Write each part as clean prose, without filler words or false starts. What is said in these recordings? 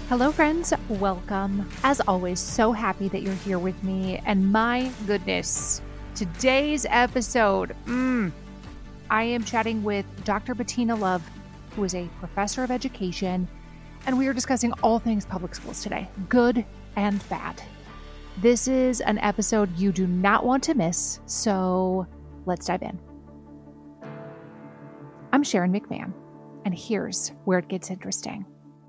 Hello, friends. Welcome. As always, so happy that you're here with me. And my goodness, today's episode, I am chatting with Dr. Bettina Love, who is a professor of education, and we are discussing all things public schools today, good and bad. This is an episode you do not want to miss, so let's dive in. I'm Sharon McMahon, and here's where it gets interesting.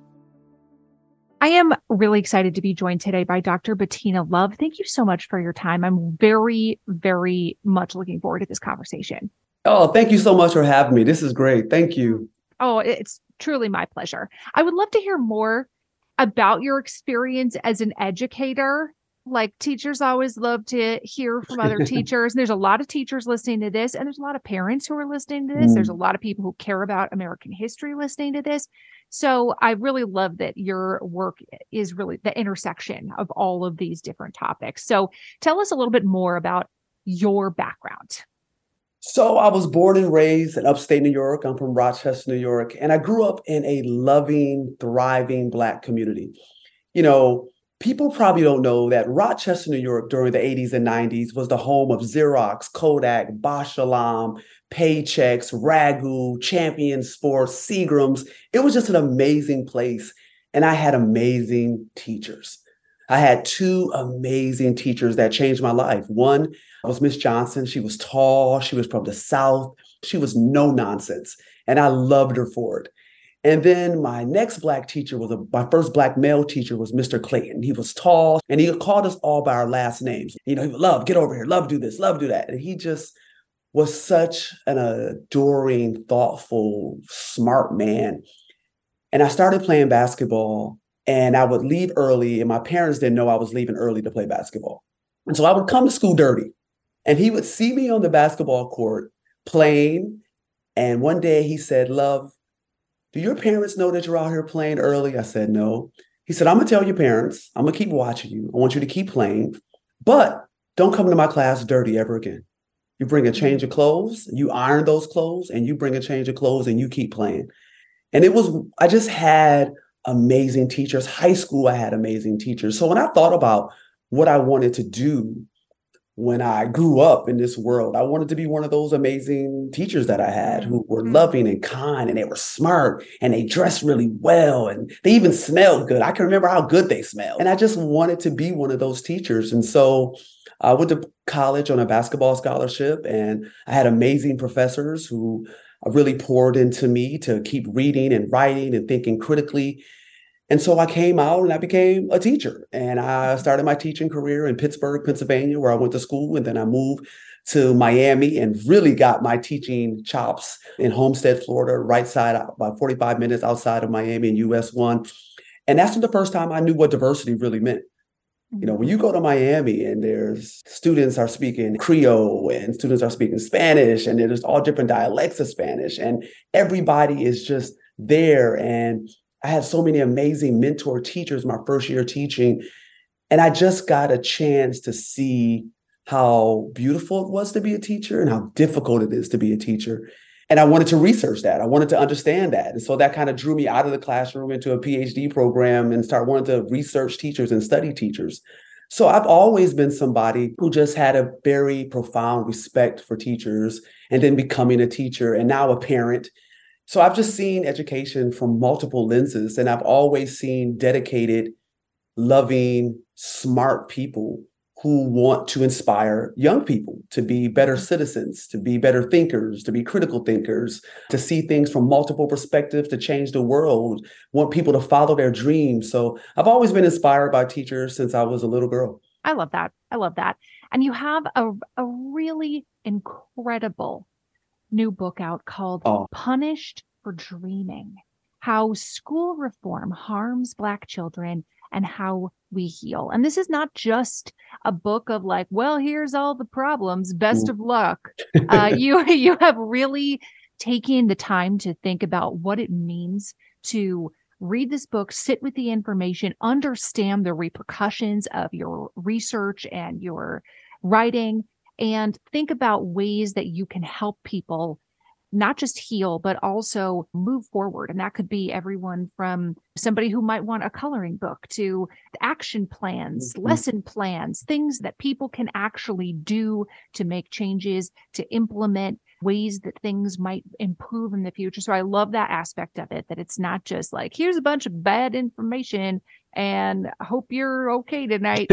I am really excited to be joined today by Dr. Bettina Love. Thank you so much for your time. I'm very, very much looking forward to this conversation. Oh, thank you so much for having me. This is great. Thank you. Oh, it's truly my pleasure. I would love to hear more about your experience as an educator. Like, teachers always love to hear from other teachers. And there's a lot of teachers listening to this, and there's a lot of parents who are listening to this. There's a lot of people who care about American history listening to this. So I really love that your work is really the intersection of all of these different topics. So tell us a little bit more about your background. So I was born and raised in upstate New York. I'm from Rochester, New York, and I grew up in a loving, thriving Black community. You know, people probably don't know that Rochester, New York during the 80s and 90s was the home of Xerox, Kodak, Bosch Alarm, Paychex, Ragu, Champion Sports, Seagram's. It was just an amazing place. And I had amazing teachers. I had two amazing teachers that changed my life. One was Miss Johnson. She was tall. She was from the South. She was no nonsense. And I loved her for it. And then my next Black teacher my first Black male teacher was Mr. Clayton. He was tall and he called us all by our last names. You know, he would love, get over here, love, do this, love, do that. And he just was such an adoring, thoughtful, smart man. And I started playing basketball and I would leave early and my parents didn't know I was leaving early to play basketball. And so I would come to school dirty and he would see me on the basketball court playing. And one day he said, "Love, do your parents know that you're out here playing early?" I said, "No." He said, "I'm going to tell your parents. I'm going to keep watching you. I want you to keep playing, but don't come to my class dirty ever again. You bring a change of clothes, you iron those clothes, and you bring a change of clothes and you keep playing." And I just had amazing teachers. High school, I had amazing teachers. So when I thought about what I wanted to do when I grew up in this world, I wanted to be one of those amazing teachers that I had who were loving and kind, and they were smart and they dressed really well and they even smelled good. I can remember how good they smelled. And I just wanted to be one of those teachers. And so I went to college on a basketball scholarship and I had amazing professors who really poured into me to keep reading and writing and thinking critically. And so I came out and I became a teacher and I started my teaching career in Pittsburgh, Pennsylvania, where I went to school. And then I moved to Miami and really got my teaching chops in Homestead, Florida, right side, about 45 minutes outside of Miami in US 1. And that's the first time I knew what diversity really meant. You know, when you go to Miami and there's students are speaking Creole and students are speaking Spanish and there's all different dialects of Spanish and everybody is just there. And I had so many amazing mentor teachers my first year teaching. And I just got a chance to see how beautiful it was to be a teacher and how difficult it is to be a teacher. And I wanted to research that. I wanted to understand that. And so that kind of drew me out of the classroom into a PhD program and start wanting to research teachers and study teachers. So I've always been somebody who just had a very profound respect for teachers and then becoming a teacher and now a parent. So I've just seen education from multiple lenses, and I've always seen dedicated, loving, smart people who want to inspire young people to be better citizens, to be better thinkers, to be critical thinkers, to see things from multiple perspectives, to change the world, want people to follow their dreams. So I've always been inspired by teachers since I was a little girl. I love that. I love that. And you have a really incredible new book out called Punished for Dreaming: How School Reform Harms Black Children and How We Heal. And this is not just a book of like, well, here's all the problems, best of luck. You have really taken the time to think about what it means to read this book, sit with the information, understand the repercussions of your research and your writing, and think about ways that you can help people not just heal, but also move forward. And that could be everyone from somebody who might want a coloring book to action plans, lesson plans, things that people can actually do to make changes, to implement ways that things might improve in the future. So I love that aspect of it, that it's not just like, here's a bunch of bad information and hope you're okay tonight.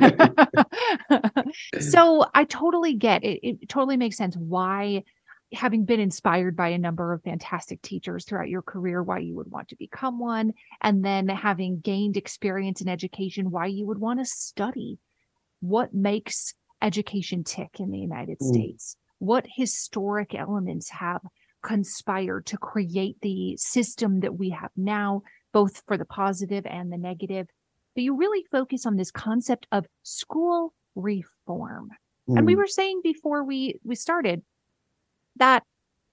So I totally get it. It totally makes sense why, having been inspired by a number of fantastic teachers throughout your career, why you would want to become one, and then having gained experience in education, why you would want to study what makes education tick in the United States, what historic elements have conspired to create the system that we have now, both for the positive and the negative. But you really focus on this concept of school reform. And we were saying before we started that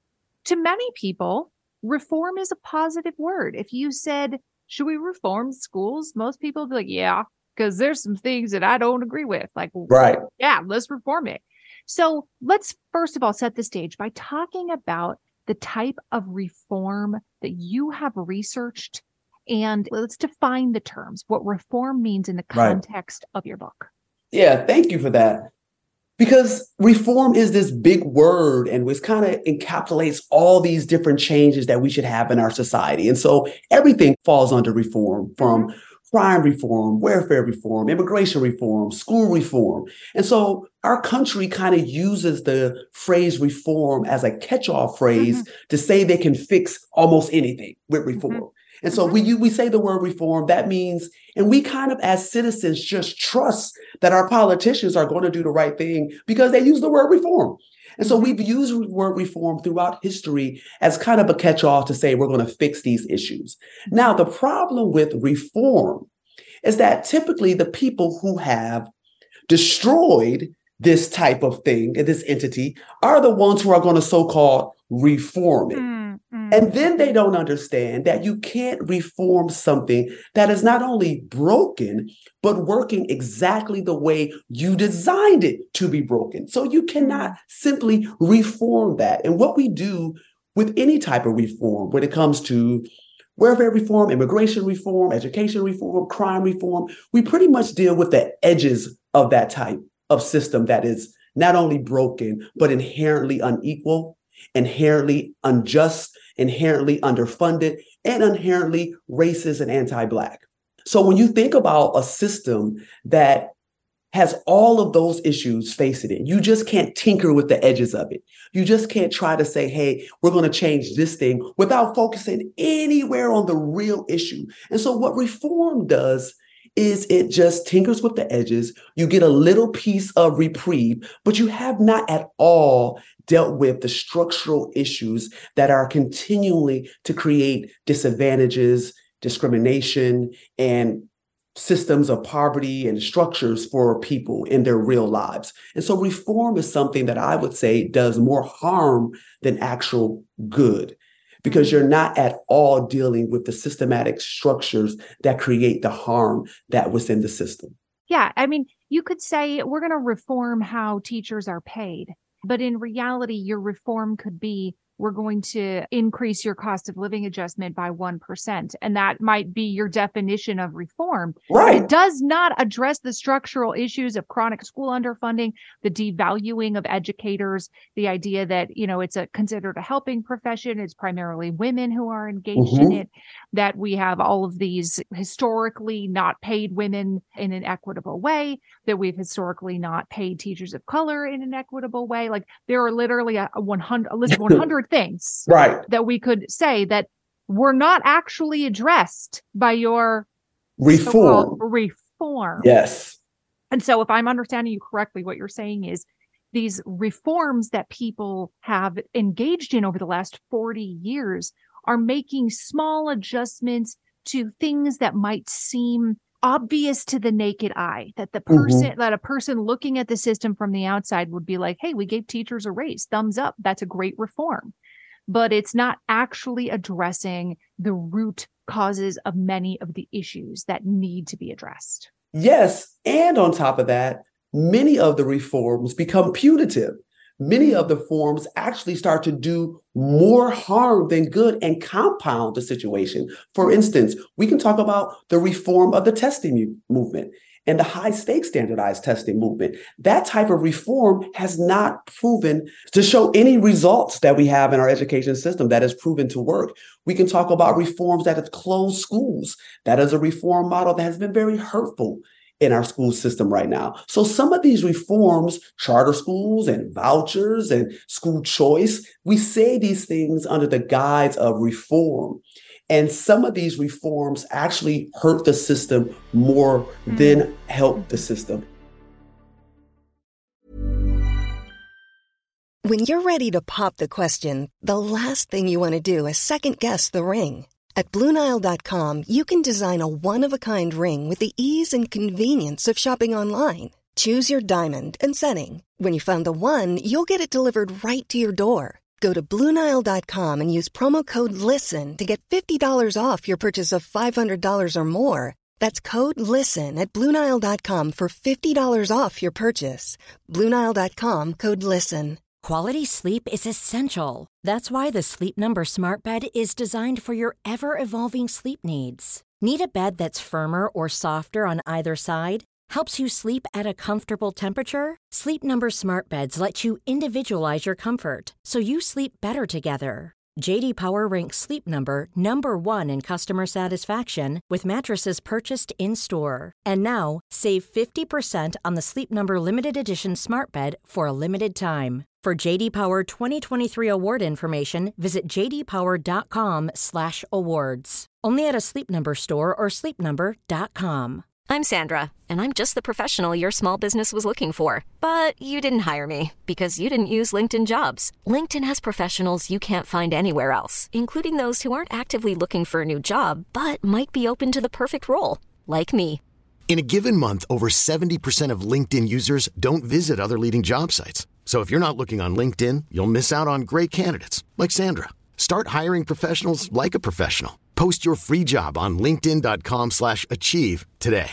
to many people, reform is a positive word. If you said, should we reform schools? Most people would be like, yeah, because there's some things that I don't agree with. Like, right. Yeah, let's reform it. So let's first of all set the stage by talking about the type of reform that you have researched. And let's define the terms, what reform means in the context of your book. Yeah, thank you for that. Because reform is this big word and which kind of encapsulates all these different changes that we should have in our society. And so everything falls under reform, from crime reform, welfare reform, immigration reform, school reform. And so our country kind of uses the phrase reform as a catch-all phrase to say they can fix almost anything with reform. And so we say the word reform, that means, and we kind of as citizens just trust that our politicians are going to do the right thing because they use the word reform. And so we've used the word reform throughout history as kind of a catch-all to say we're going to fix these issues. Now, the problem with reform is that typically the people who have destroyed this type of thing, this entity, are the ones who are going to so-called reform it. And then they don't understand that you can't reform something that is not only broken, but working exactly the way you designed it to be broken. So you cannot simply reform that. And what we do with any type of reform, when it comes to welfare reform, immigration reform, education reform, crime reform, we pretty much deal with the edges of that type of system that is not only broken, but inherently unequal, inherently unjust, inherently underfunded, and inherently racist and anti-Black. So when you think about a system that has all of those issues facing it, you just can't tinker with the edges of it. You just can't try to say, hey, we're going to change this thing without focusing anywhere on the real issue. And so what reform does is it just tinkers with the edges. You get a little piece of reprieve, but you have not at all dealt with the structural issues that are continually to create disadvantages, discrimination, and systems of poverty and structures for people in their real lives. And so reform is something that I would say does more harm than actual good, because you're not at all dealing with the systematic structures that create the harm that was in the system. Yeah, I mean, you could say we're going to reform how teachers are paid, but in reality, your reform could be we're going to increase your cost of living adjustment by 1%. And that might be your definition of reform. Right. It does not address the structural issues of chronic school underfunding, the devaluing of educators, the idea that, it's considered a helping profession. It's primarily women who are engaged in it, that we have all of these historically not paid women in an equitable way, that we've historically not paid teachers of color in an equitable way. Like there are literally a list of 100 things that we could say that were not actually addressed by your reform. Yes. And so if I'm understanding you correctly, what you're saying is these reforms that people have engaged in over the last 40 years are making small adjustments to things that might seem obvious to the naked eye, that that a person looking at the system from the outside would be like, hey, we gave teachers a raise, thumbs up. That's a great reform. But it's not actually addressing the root causes of many of the issues that need to be addressed. Yes. And on top of that, many of the reforms become punitive many of the reforms actually start to do more harm than good and compound the situation. For instance, we can talk about the reform of the testing movement and the high stakes standardized testing movement. That type of reform has not proven to show any results that we have in our education system that has proven to work. We can talk about reforms that have closed schools. That is a reform model that has been very hurtful in our school system right now. So some of these reforms, charter schools and vouchers and school choice, we say these things under the guise of reform. And some of these reforms actually hurt the system more than help the system. When you're ready to pop the question, the last thing you want to do is second-guess the ring. At BlueNile.com, you can design a one-of-a-kind ring with the ease and convenience of shopping online. Choose your diamond and setting. When you find the one, you'll get it delivered right to your door. Go to BlueNile.com and use promo code LISTEN to get $50 off your purchase of $500 or more. That's code LISTEN at BlueNile.com for $50 off your purchase. BlueNile.com, code LISTEN. Quality sleep is essential. That's why the Sleep Number Smart Bed is designed for your ever-evolving sleep needs. Need a bed that's firmer or softer on either side? Helps you sleep at a comfortable temperature? Sleep Number Smart Beds let you individualize your comfort, so you sleep better together. J.D. Power ranks Sleep Number number 1 in customer satisfaction with mattresses purchased in-store. And now, save 50% on the Sleep Number Limited Edition Smart Bed for a limited time. For J.D. Power 2023 award information, visit jdpower.com/awards. Only at a Sleep Number store or sleepnumber.com. I'm Sandra, and I'm just the professional your small business was looking for. But you didn't hire me because you didn't use LinkedIn Jobs. LinkedIn has professionals you can't find anywhere else, including those who aren't actively looking for a new job, but might be open to the perfect role, like me. In a given month, over 70% of LinkedIn users don't visit other leading job sites. So if you're not looking on LinkedIn, you'll miss out on great candidates like Sandra. Start hiring professionals like a professional. Post your free job on linkedin.com/achieve today.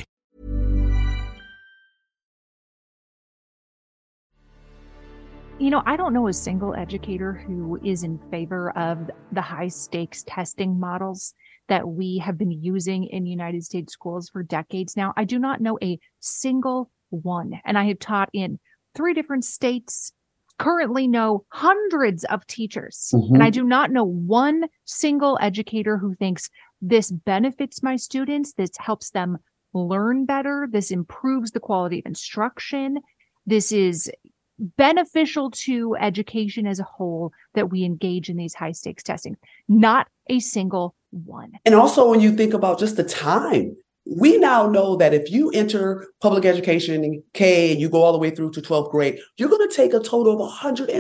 You know, I don't know a single educator who is in favor of the high stakes testing models that we have been using in United States schools for decades now. I do not know a single one. And I have taught in 3 different states, currently know hundreds of teachers. And I do not know one single educator who thinks this benefits my students, this helps them learn better, this improves the quality of instruction, this is beneficial to education as a whole, that we engage in these high stakes testing. Not a single one. And also when you think about just the time, we now know that if you enter public education in K and you go all the way through to 12th grade, you're going to take a total of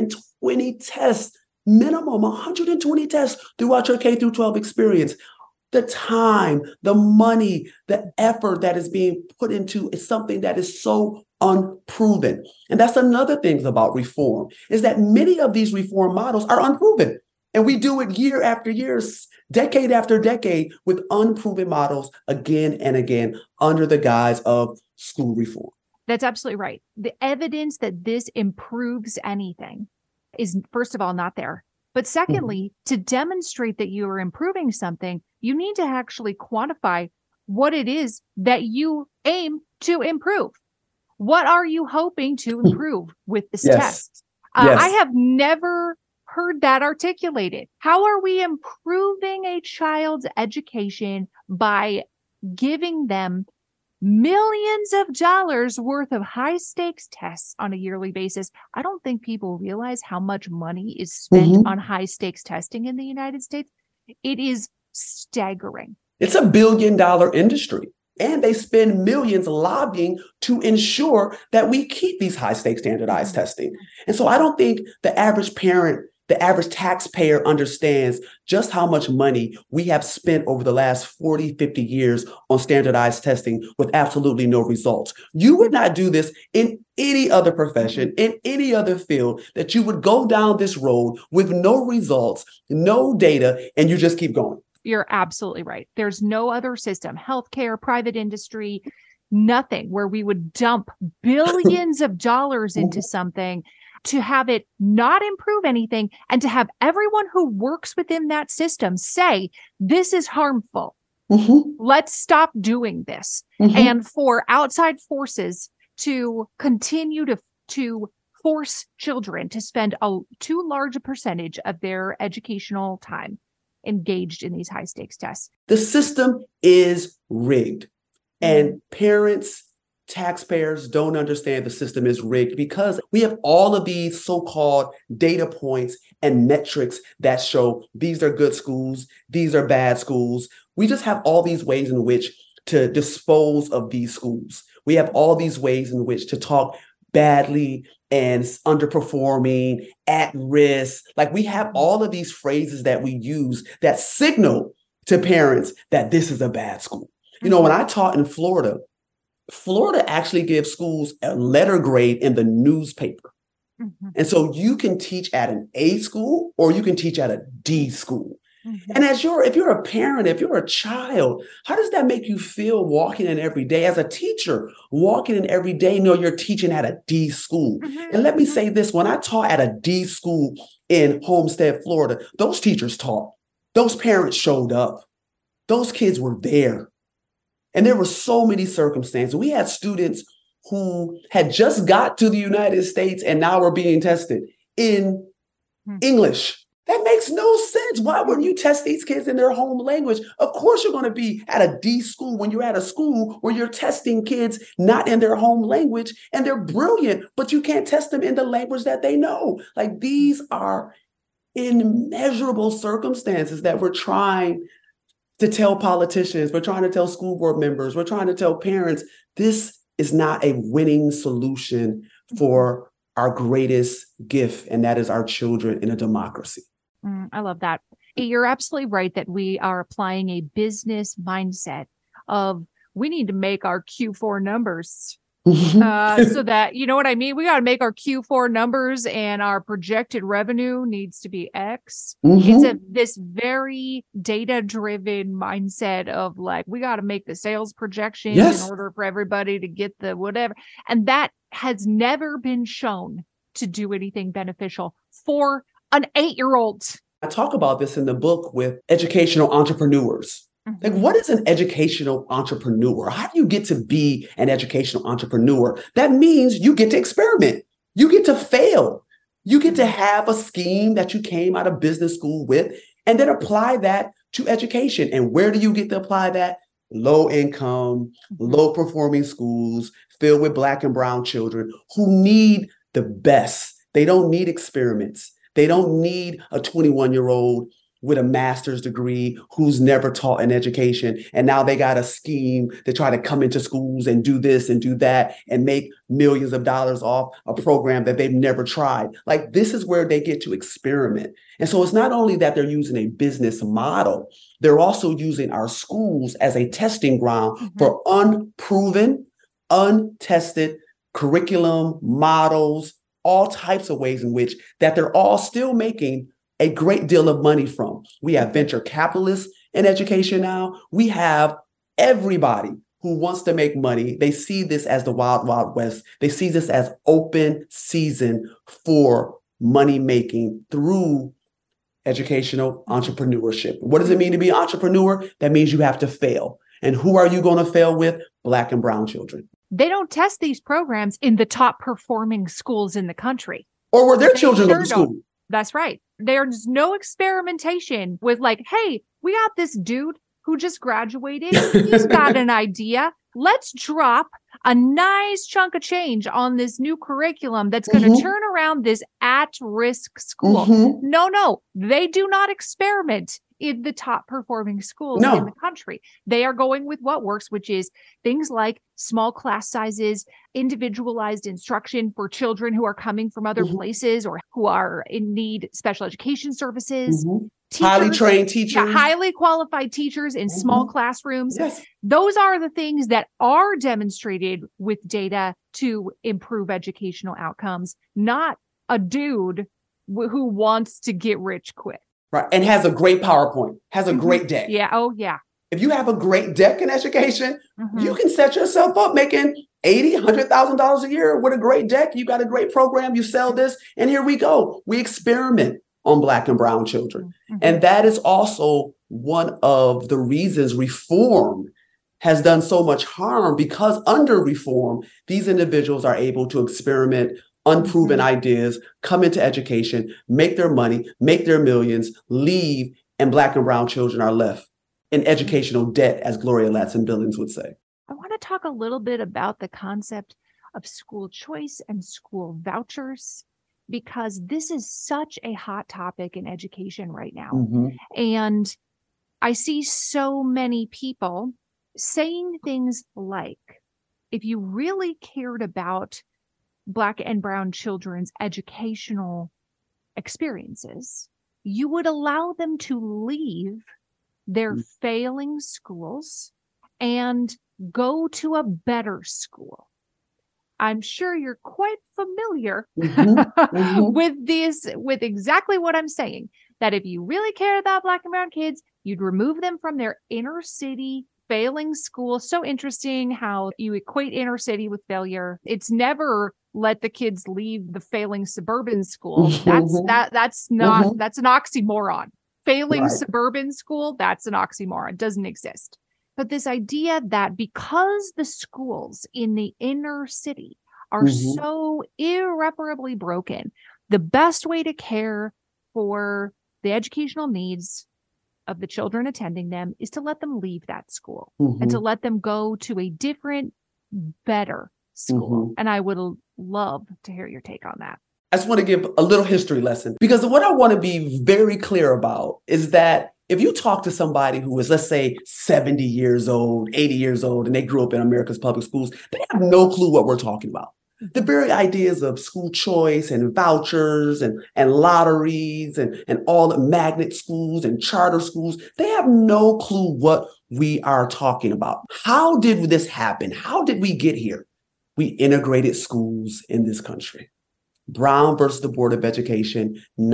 120 tests, minimum 120 tests throughout your K through 12 experience. The time, the money, the effort that is being put into is something that is so unproven. And that's another thing about reform, is that many of these reform models are unproven. And we do it year after year, decade after decade, with unproven models again and again under the guise of school reform. That's absolutely right. The evidence that this improves anything is, first of all, not there. But secondly, to demonstrate that you are improving something, you need to actually quantify what it is that you aim to improve. What are you hoping to improve with this test? I have never heard that articulated. How are we improving a child's education by giving them millions of dollars worth of high stakes tests on a yearly basis? I don't think people realize how much money is spent on high stakes testing in the United States. It is staggering. It's $1 billion industry. And they spend millions lobbying to ensure that we keep these high stakes standardized testing. And so I don't think the average parent, the average taxpayer understands just how much money we have spent over the last 40, 50 years on standardized testing with absolutely no results. You would not do this in any other profession, in any other field, that you would go down this road with no results, no data, and you just keep going. You're absolutely right. There's no other system, healthcare, private industry, nothing where we would dump billions of dollars into something to have it not improve anything and to have everyone who works within that system say, this is harmful. Let's stop doing this. And for outside forces to continue to force children to spend too large a percentage of their educational time engaged in these high stakes tests. The system is rigged, and parents, taxpayers don't understand the system is rigged because we have all of these so-called data points and metrics that show these are good schools, these are bad schools. We just have all these ways in which to dispose of these schools. We have all these ways in which to talk badly and underperforming, at risk. Like, we have all of these phrases that we use that signal to parents that this is a bad school. You know, when I taught in Florida actually gives schools a letter grade in the newspaper. And so you can teach at an A school or you can teach at a D school. And if you're a parent, if you're a child, how does that make you feel walking in every day? As a teacher, walking in every day, you're teaching at a D school. And let me say this, when I taught at a D school in Homestead, Florida, those teachers taught, those parents showed up, those kids were there. And there were so many circumstances. We had students who had just got to the United States and now were being tested in English. That makes no sense. Why wouldn't you test these kids in their home language? Of course, you're going to be at a D school when you're at a school where you're testing kids not in their home language, and they're brilliant, but you can't test them in the language that they know. Like, these are immeasurable circumstances that we're trying to tell politicians, we're trying to tell school board members, we're trying to tell parents, this is not a winning solution for our greatest gift, and that is our children in a democracy. I love that. You're absolutely right that we are applying a business mindset of we need to make our Q4 numbers so that, you know what I mean? We got to make our Q4 numbers and our projected revenue needs to be X. It's this very data-driven mindset of like, we got to make the sales projections in order for everybody to get the whatever. And that has never been shown to do anything beneficial for an 8-year-old. I talk about this in the book with educational entrepreneurs. Like, what is an educational entrepreneur? How do you get to be an educational entrepreneur? That means you get to experiment. You get to fail. You get to have a scheme that you came out of business school with and then apply that to education. And where do you get to apply that? Low income, low performing schools filled with Black and brown children who need the best. They don't need experiments. They don't need a 21-year-old with a master's degree who's never taught an education. And now they got a scheme to try to come into schools and do this and do that and make millions of dollars off a program that they've never tried. Like, this is where they get to experiment. And so it's not only that they're using a business model, they're also using our schools as a testing ground for unproven, untested curriculum, models, all types of ways in which that they're all still making a great deal of money from. We have venture capitalists in education now. We have everybody who wants to make money. They see this as the wild, wild west. They see this as open season for money making through educational entrepreneurship. What does it mean to be an entrepreneur? That means you have to fail. And who are you going to fail with? Black and brown children. They don't test these programs in the top performing schools in the country. Or where their children go to school. That's right. There's no experimentation with like, hey, we got this dude who just graduated. He's got an idea. Let's drop a nice chunk of change on this new curriculum that's going to turn around this at-risk school. No, they do not experiment in the top performing schools in the country. They are going with what works, which is things like small class sizes, individualized instruction for children who are coming from other places or who are in need special education services. Teachers, highly trained teachers. Highly qualified teachers in small classrooms. Yes. Those are the things that are demonstrated with data to improve educational outcomes, not a dude who wants to get rich quick. Right. And has a great PowerPoint, has a great deck. Yeah. Oh, yeah. If you have a great deck in education, you can set yourself up making $100,000 a year with a great deck. You got a great program. You sell this, and here we go. We experiment on Black and brown children. Mm-hmm. And that is also one of the reasons reform has done so much harm, because under reform, these individuals are able to experiment unproven ideas, come into education, make their money, make their millions, leave, and Black and brown children are left in educational debt, as Gloria Ladson-Billings would say. I want to talk a little bit about the concept of school choice and school vouchers, because this is such a hot topic in education right now. Mm-hmm. And I see so many people saying things like, if you really cared about Black and brown children's educational experiences, you would allow them to leave their failing schools and go to a better school. I'm sure you're quite familiar with exactly what I'm saying, that if you really cared about Black and brown kids, you'd remove them from their inner city failing school. So interesting how you equate inner city with failure. It's never let the kids leave the failing suburban school. That's an oxymoron. Failing suburban school, that's an oxymoron. It doesn't exist. But this idea that because the schools in the inner city are so irreparably broken, the best way to care for the educational needs of the children attending them is to let them leave that school and to let them go to a different, better school. And I would love to hear your take on that. I just want to give a little history lesson, because what I want to be very clear about is that if you talk to somebody who is, let's say, 70 years old, 80 years old, and they grew up in America's public schools, they have no clue what we're talking about. The very ideas of school choice and vouchers and lotteries and all the magnet schools and charter schools, they have no clue what we are talking about. How did this happen? How did we get here? We integrated schools in this country. Brown versus the Board of Education,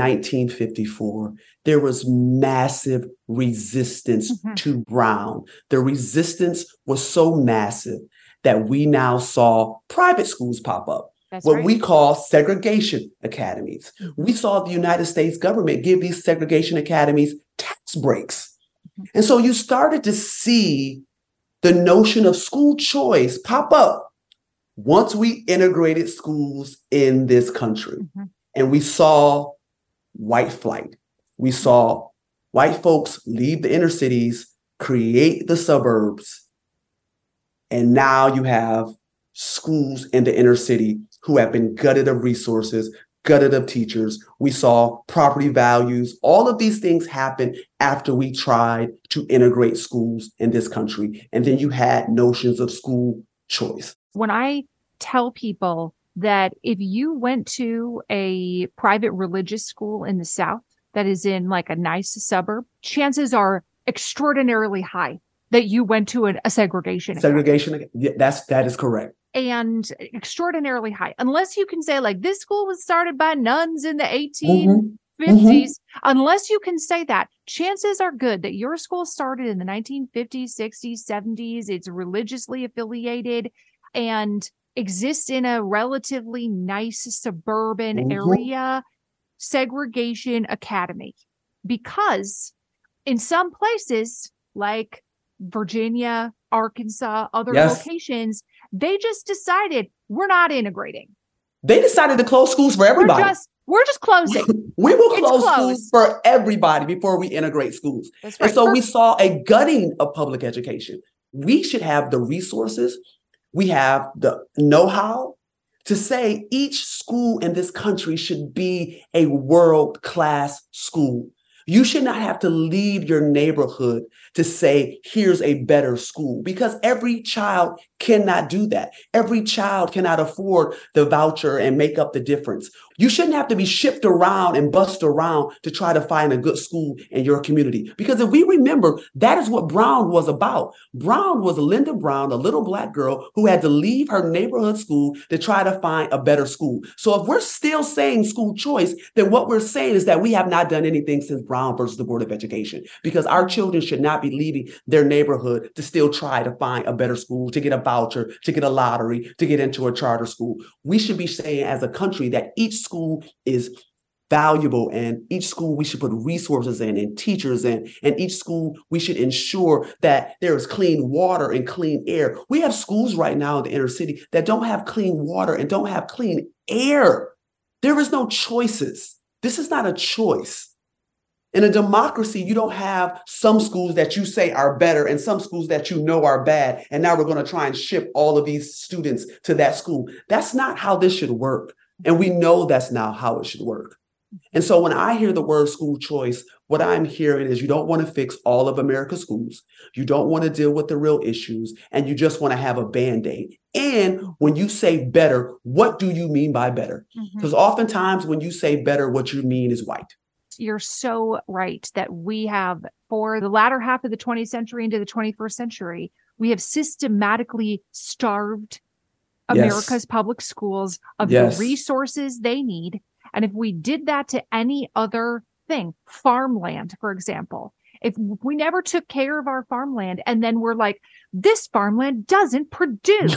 1954. There was massive resistance to Brown. The resistance was so massive that we now saw private schools pop up. That's what we call segregation academies. We saw the United States government give these segregation academies tax breaks. And so you started to see the notion of school choice pop up once we integrated schools in this country. And we saw white flight. We saw white folks leave the inner cities, create the suburbs. And now you have schools in the inner city who have been gutted of resources, gutted of teachers. We saw property values. All of these things happen after we tried to integrate schools in this country. And then you had notions of school choice. When I tell people that if you went to a private religious school in the South that is in like a nice suburb, chances are extraordinarily high that you went to a segregation. Segregation, that is correct. And extraordinarily high. Unless you can say like this school was started by nuns in the 1850s. Unless you can say that, chances are good that your school started in the 1950s, 60s, 70s. It's religiously affiliated and exists in a relatively nice suburban area segregation academy. Because in some places like Virginia, Arkansas, other locations, they just decided we're not integrating. They decided to close schools for everybody. We're just closing. We will close schools for everybody before we integrate schools. That's right. And so we saw a gutting of public education. We should have the resources. We have the know-how to say each school in this country should be a world-class school. You should not have to leave your neighborhood to say, here's a better school, because every child cannot do that. Every child cannot afford the voucher and make up the difference. You shouldn't have to be shipped around and bussed around to try to find a good school in your community. Because if we remember, that is what Brown was about. Brown was Linda Brown, a little Black girl who had to leave her neighborhood school to try to find a better school. So if we're still saying school choice, then what we're saying is that we have not done anything since Brown versus the Board of Education, because our children should not be leaving their neighborhood to still try to find a better school, to get a voucher, to get a lottery, to get into a charter school. We should be saying as a country that each school is valuable, and each school we should put resources in and teachers in, and each school we should ensure that there is clean water and clean air. We have schools right now in the inner city that don't have clean water and don't have clean air. There is no choices. This is not a choice. In a democracy, you don't have some schools that you say are better and some schools that you know are bad, and now we're going to try and ship all of these students to that school. That's not how this should work. And we know that's not how it should work. And so when I hear the word school choice, what I'm hearing is you don't want to fix all of America's schools. You don't want to deal with the real issues, and you just want to have a Band-Aid. And when you say better, what do you mean by better? Because oftentimes when you say better, what you mean is white. You're so right that we have, for the latter half of the 20th century into the 21st century, we have systematically starved America's public schools of the resources they need. And if we did that to any other thing, farmland, for example, if we never took care of our farmland and then we're like, this farmland doesn't produce,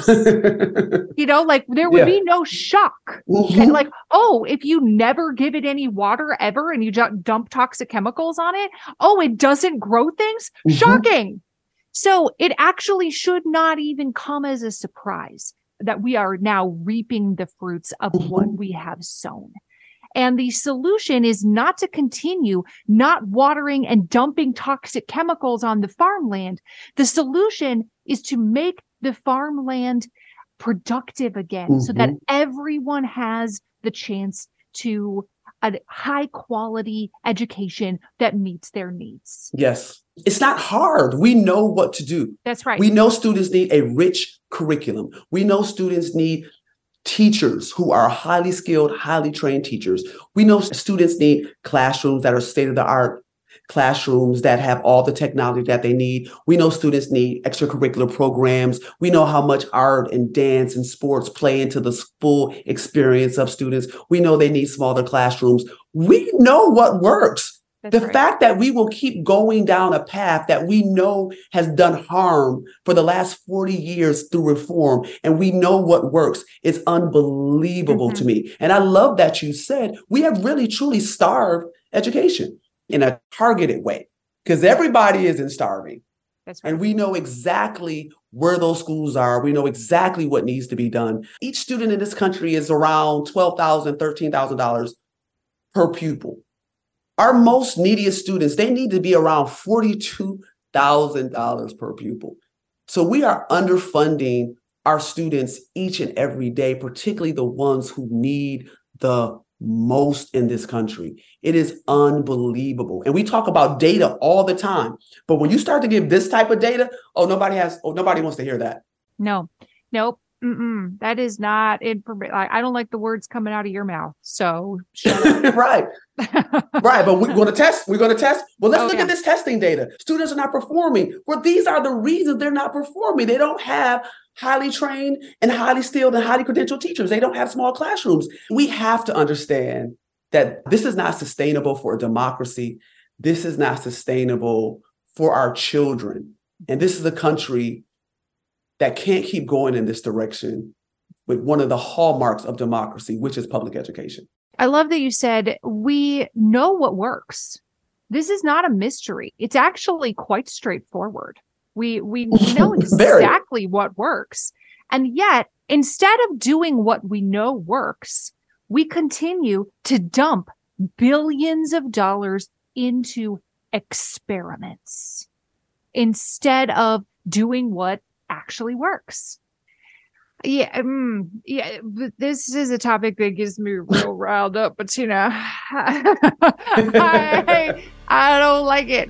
there would be no shock. Like, oh, if you never give it any water ever and you dump toxic chemicals on it, oh, it doesn't grow things? Shocking. So it actually should not even come as a surprise that we are now reaping the fruits of what we have sown. And the solution is not to continue not watering and dumping toxic chemicals on the farmland. The solution is to make the farmland productive again so that everyone has the chance to a high quality education that meets their needs. Yes. It's not hard. We know what to do. That's right. We know students need a rich curriculum. We know students need teachers who are highly skilled, highly trained teachers. We know students need classrooms that are state-of-the-art, classrooms that have all the technology that they need. We know students need extracurricular programs. We know how much art and dance and sports play into the full experience of students. We know they need smaller classrooms. We know what works. The fact that we will keep going down a path that we know has done harm for the last 40 years through reform, and we know what works, is unbelievable to me. And I love that you said we have really, truly starved education in a targeted way, because everybody isn't starving. That's right. And we know exactly where those schools are. We know exactly what needs to be done. Each student in this country is around $12,000, $13,000 per pupil. Our most neediest students, they need to be around $42,000 per pupil. So we are underfunding our students each and every day, particularly the ones who need the most in this country. It is unbelievable. And we talk about data all the time. But when you start to give this type of data, nobody wants to hear that. No, nope. That is not information. I don't like the words coming out of your mouth. So shut up. Right. But we're going to test. Well, let's look at this testing data. Students are not performing. Well, these are the reasons they're not performing. They don't have highly trained and highly skilled and highly credentialed teachers. They don't have small classrooms. We have to understand that this is not sustainable for a democracy. This is not sustainable for our children. And this is a country that can't keep going in this direction with one of the hallmarks of democracy, which is public education. I love that you said we know what works. This is not a mystery. It's actually quite straightforward. We know exactly what works. And yet, instead of doing what we know works, we continue to dump billions of dollars into experiments instead of doing what actually works. Yeah, this is a topic that gets me real riled up, but I don't like it.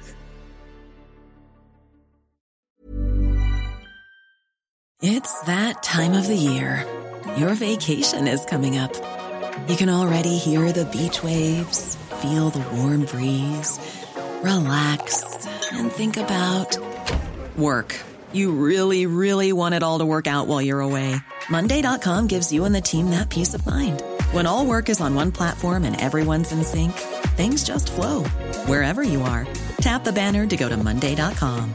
It's that time of the year. Your vacation is coming up. You can already hear the beach waves, feel the warm breeze, relax, and think about work. You really, really want it all to work out while you're away. Monday.com gives you and the team that peace of mind. When all work is on one platform and everyone's in sync, things just flow. Wherever you are, tap the banner to go to Monday.com.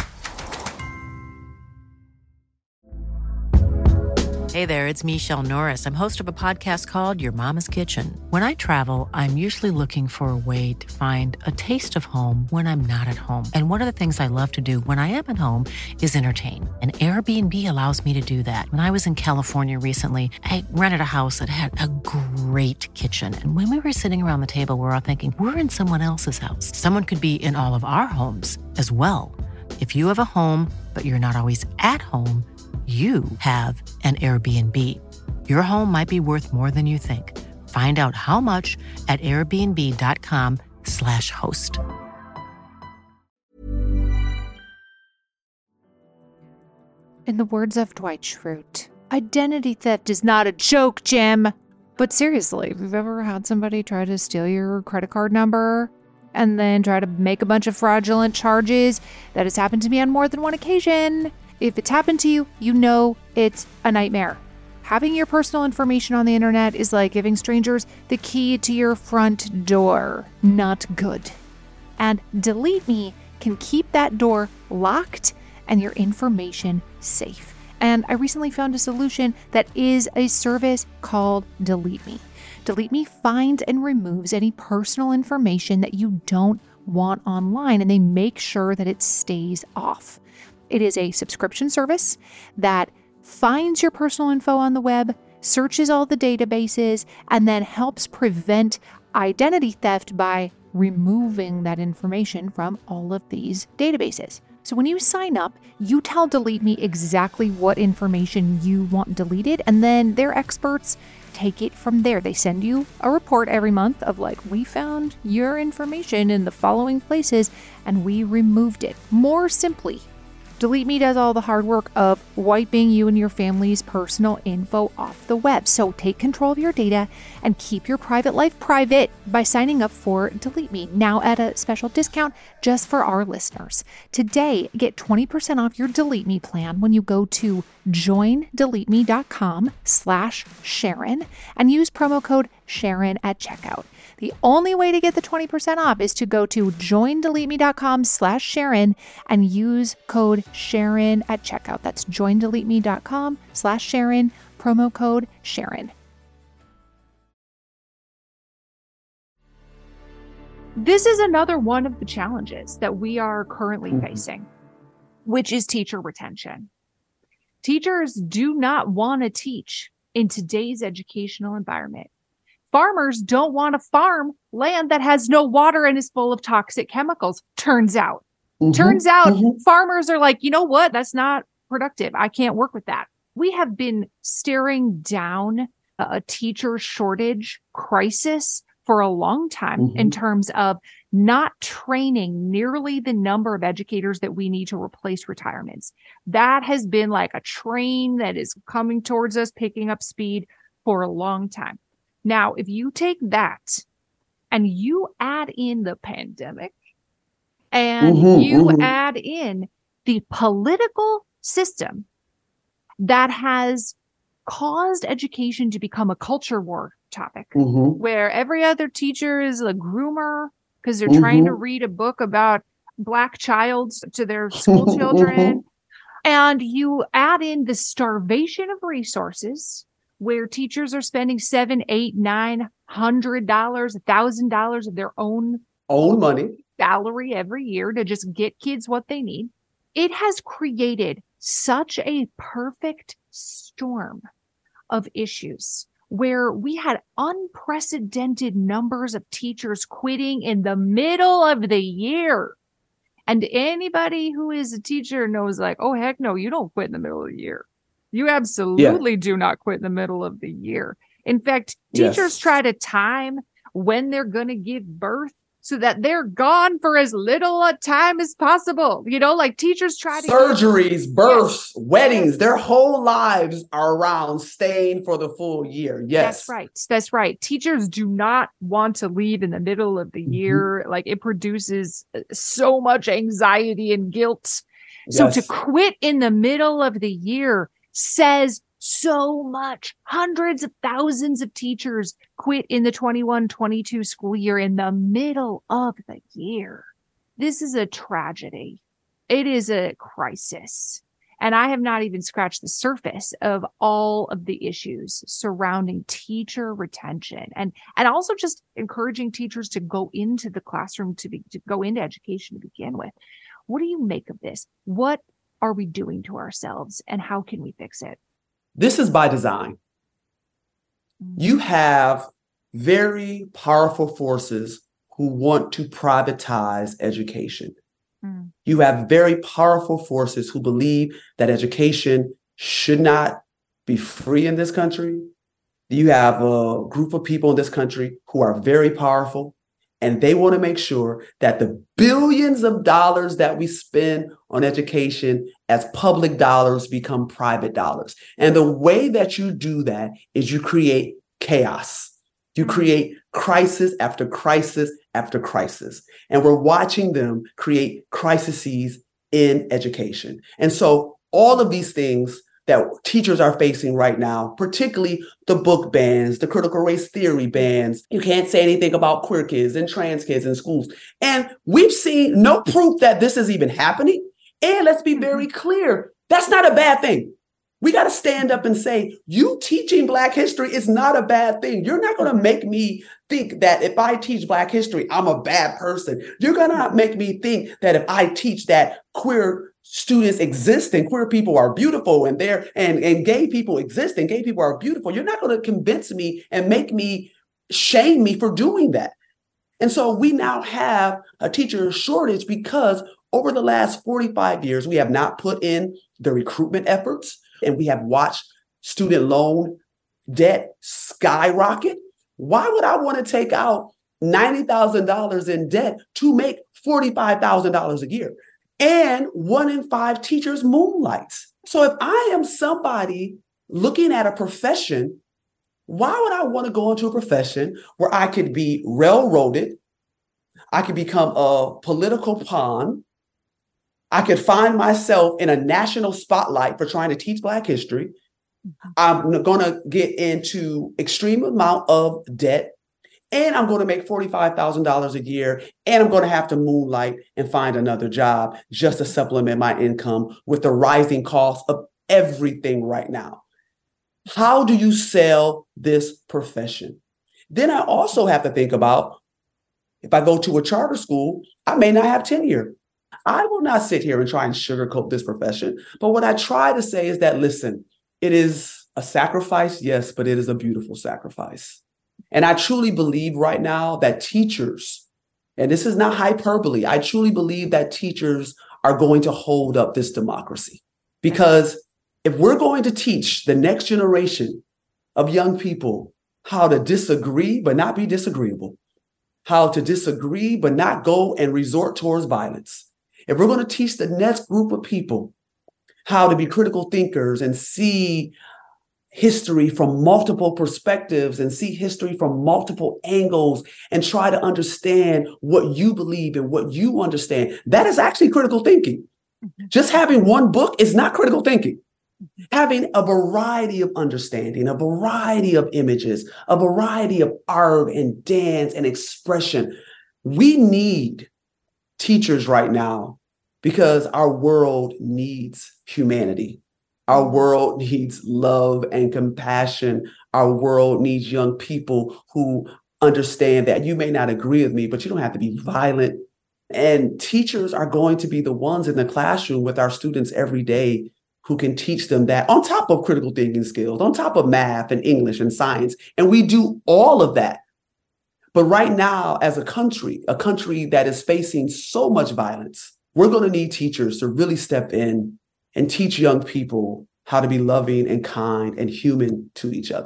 Hey there, it's Michelle Norris. I'm host of a podcast called Your Mama's Kitchen. When I travel, I'm usually looking for a way to find a taste of home when I'm not at home. And one of the things I love to do when I am at home is entertain. And Airbnb allows me to do that. When I was in California recently, I rented a house that had a great kitchen. And when we were sitting around the table, we were all thinking, we're in someone else's house. Someone could be in all of our homes as well. If you have a home, but you're not always at home, you have an Airbnb. Your home might be worth more than you think. Find out how much at airbnb.com/host. In the words of Dwight Schrute, identity theft is not a joke, Jim. But seriously, if you've ever had somebody try to steal your credit card number and then try to make a bunch of fraudulent charges, that has happened to me on more than one occasion. If it's happened to you, you know it's a nightmare. Having your personal information on the internet is like giving strangers the key to your front door. Not good. And Delete Me can keep that door locked and your information safe. And I recently found a solution that is a service called Delete Me. Delete Me finds and removes any personal information that you don't want online, and they make sure that it stays off. It is a subscription service that finds your personal info on the web, searches all the databases, and then helps prevent identity theft by removing that information from all of these databases. So when you sign up, you tell Delete Me exactly what information you want deleted, and then their experts take it from there. They send you a report every month of like, we found your information in the following places and we removed it. More simply, Delete Me does all the hard work of wiping you and your family's personal info off the web. So take control of your data and keep your private life private by signing up for Delete Me, now at a special discount just for our listeners. Today, get 20% off your Delete Me plan when you go to joindeleteme.com/Sharon and use promo code Sharon at checkout. The only way to get the 20% off is to go to joindeleteme.com/Sharon and use code Sharon at checkout. That's joindeleteme.com/Sharon, promo code Sharon. This is another one of the challenges that we are currently facing, which is teacher retention. Teachers do not want to teach in today's educational environment. Farmers don't want to farm land that has no water and is full of toxic chemicals. Turns out farmers are like, you know what? That's not productive. I can't work with that. We have been staring down a teacher shortage crisis for a long time in terms of not training nearly the number of educators that we need to replace retirements. That has been like a train that is coming towards us, picking up speed for a long time. Now, if you take that and you add in the pandemic and you add in the political system that has caused education to become a culture war topic, where every other teacher is a groomer because they're trying to read a book about Black childs to their school children. And you add in the starvation of resources, where teachers are spending $700, $800, $900, $1,000 of their own money salary every year to just get kids what they need. It has created such a perfect storm of issues where we had unprecedented numbers of teachers quitting in the middle of the year. And anybody who is a teacher knows like, oh, heck no, you don't quit in the middle of the year. You absolutely do not quit in the middle of the year. In fact, teachers try to time when they're going to give birth so that they're gone for as little a time as possible. Like teachers try to surgeries, births, weddings, their whole lives are around staying for the full year. Yes. That's right. Teachers do not want to leave in the middle of the year. Like it produces so much anxiety and guilt. So to quit in the middle of the year says so much. Hundreds of thousands of teachers quit in the 21-22 school year in the middle of the year. This is a tragedy. It is a crisis. And I have not even scratched the surface of all of the issues surrounding teacher retention and also just encouraging teachers to go into the classroom, to go into education to begin with. What do you make of this? What are we doing to ourselves and how can we fix it? This is by design. You have very powerful forces who want to privatize education. You have very powerful forces who believe that education should not be free in this country. You have a group of people in this country who are very powerful, and they want to make sure that the billions of dollars that we spend on education as public dollars become private dollars. And the way that you do that is you create chaos. You create crisis after crisis after crisis. And we're watching them create crises in education. And so all of these things that teachers are facing right now, particularly the book bans, the critical race theory bans, you can't say anything about queer kids and trans kids in schools. And we've seen no proof that this is even happening. And let's be very clear, that's not a bad thing. We got to stand up and say, you teaching Black history is not a bad thing. You're not going to make me think that if I teach Black history, I'm a bad person. You're going to make me think that if I teach that queer students exist and queer people are beautiful and gay people exist and gay people are beautiful. You're not going to convince me and make me shame me for doing that. And so we now have a teacher shortage because over the last 45 years, we have not put in the recruitment efforts. And we have watched student loan debt skyrocket. Why would I want to take out $90,000 in debt to make $45,000 a year? And 1 in 5 teachers moonlights. So if I am somebody looking at a profession, why would I want to go into a profession where I could be railroaded? I could become a political pawn. I could find myself in a national spotlight for trying to teach Black history. I'm going to get into extreme amount of debt, and I'm going to make $45,000 a year, and I'm going to have to moonlight and find another job just to supplement my income with the rising cost of everything right now. How do you sell this profession? Then I also have to think about, if I go to a charter school, I may not have tenure. I will not sit here and try and sugarcoat this profession. But what I try to say is that, listen, it is a sacrifice, yes, but it is a beautiful sacrifice. And I truly believe right now that teachers, and this is not hyperbole, I truly believe that teachers are going to hold up this democracy. Because if we're going to teach the next generation of young people how to disagree but not be disagreeable, how to disagree but not go and resort towards violence, if we're going to teach the next group of people how to be critical thinkers and see history from multiple perspectives and see history from multiple angles and try to understand what you believe and what you understand, that is actually critical thinking. Just having one book is not critical thinking. Having a variety of understanding, a variety of images, a variety of art and dance and expression. We need teachers right now because our world needs humanity. Our world needs love and compassion. Our world needs young people who understand that you may not agree with me, but you don't have to be violent. And teachers are going to be the ones in the classroom with our students every day who can teach them that, on top of critical thinking skills, on top of math and English and science. And we do all of that. But right now, as a country that is facing so much violence, we're going to need teachers to really step in and teach young people how to be loving and kind and human to each other.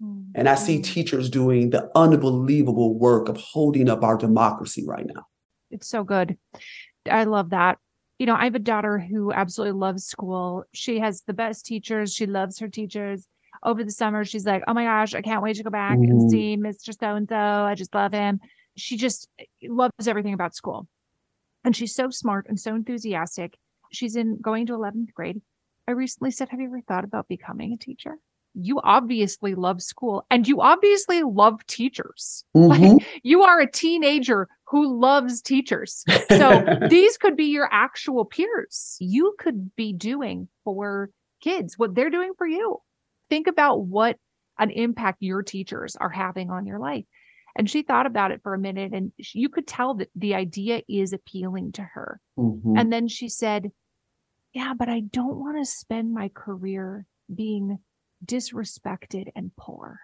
And I see teachers doing the unbelievable work of holding up our democracy right now. It's so good. I love that. You know, I have a daughter who absolutely loves school. She has the best teachers. She loves her teachers. Over the summer, she's like, oh my gosh, I can't wait to go back and see Mr. So-and-so. I just love him. She just loves everything about school. And she's so smart and so enthusiastic. She's going to 11th grade. I recently said, have you ever thought about becoming a teacher? You obviously love school and you obviously love teachers. Like, you are a teenager who loves teachers. So these could be your actual peers. You could be doing for kids what they're doing for you. Think about what an impact your teachers are having on your life. And she thought about it for a minute, and you could tell that the idea is appealing to her. And then she said, yeah, but I don't want to spend my career being disrespected and poor.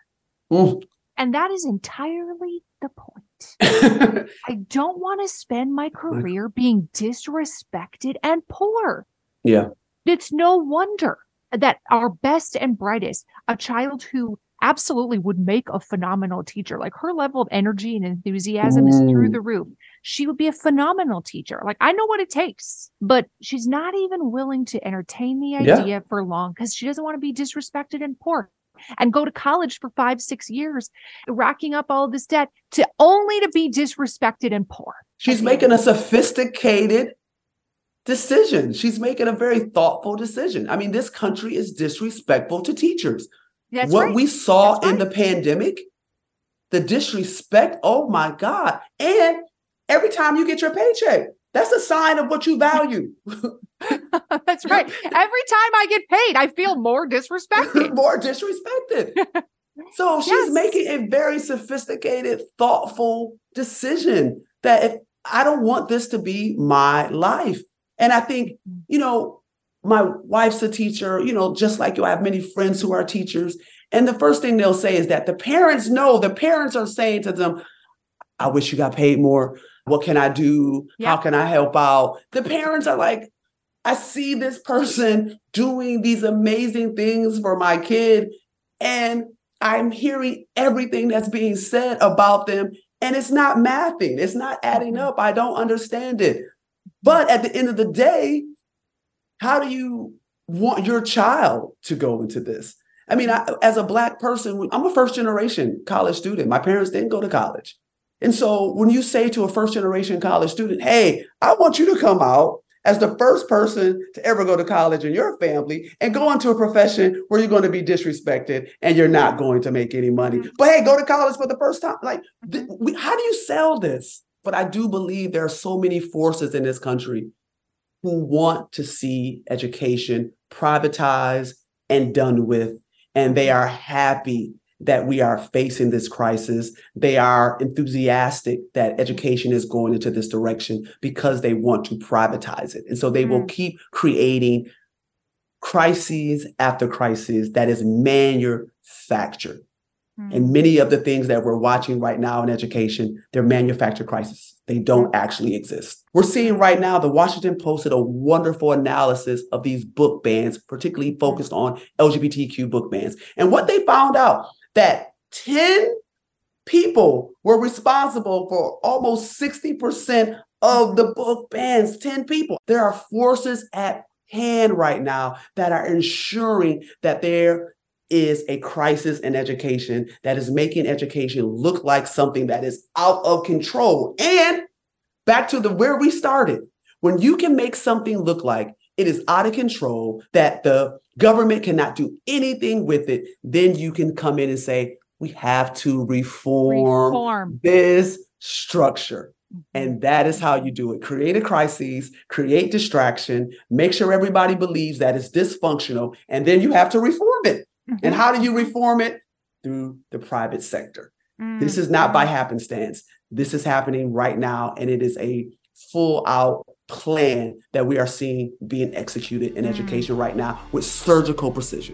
And that is entirely the point. I don't want to spend my career being disrespected and poor. Yeah. It's no wonder that our best and brightest, a child who absolutely would make a phenomenal teacher, like her level of energy and enthusiasm is through the roof. She would be a phenomenal teacher. Like, I know what it takes, but she's not even willing to entertain the idea for long because she doesn't want to be disrespected and poor and go to college for 5-6 years, racking up all of this debt to only to be disrespected and poor. She's making a sophisticated decision. She's making a very thoughtful decision. I mean, this country is disrespectful to teachers. That's what right. we saw in the pandemic, the disrespect, oh my God. And every time you get your paycheck, that's a sign of what you value. That's right. Every time I get paid, I feel more disrespected. More disrespected. So she's making a very sophisticated, thoughtful decision that if I don't want this to be my life. And I think, you know, my wife's a teacher, you know, just like you, I have many friends who are teachers. And the first thing they'll say is that the parents know, the parents are saying to them, I wish you got paid more. What can I do? How can I help out? The parents are like, I see this person doing these amazing things for my kid, and I'm hearing everything that's being said about them, and it's not mathing. It's not adding up. I don't understand it. But at the end of the day, how do you want your child to go into this? I mean, as a Black person, I'm a first generation college student. My parents didn't go to college. And so when you say to a first generation college student, hey, I want you to come out as the first person to ever go to college in your family and go into a profession where you're going to be disrespected and you're not going to make any money. But hey, go to college for the first time. Like, how do you sell this? But I do believe there are so many forces in this country who want to see education privatized and done with. And they are happy that we are facing this crisis. They are enthusiastic that education is going into this direction because they want to privatize it. And so they will keep creating crises after crises that is manufactured. And many of the things that we're watching right now in education, they're manufactured crises. They don't actually exist. We're seeing right now, the Washington Post did a wonderful analysis of these book bans, particularly focused on LGBTQ book bans. And what they found out, that 10 people were responsible for almost 60% of the book bans, 10 people. There are forces at hand right now that are ensuring that there is a crisis in education that is making education look like something that is out of control. And back to where we started, when you can make something look like it is out of control, that the government cannot do anything with it, then you can come in and say, we have to reform this structure. And that is how you do it. Create a crisis, create distraction, make sure everybody believes that it's dysfunctional, and then you have to reform it. And how do you reform it? Through the private sector. This is not by happenstance. This is happening right now, and it is a full out plan that we are seeing being executed in education right now with surgical precision.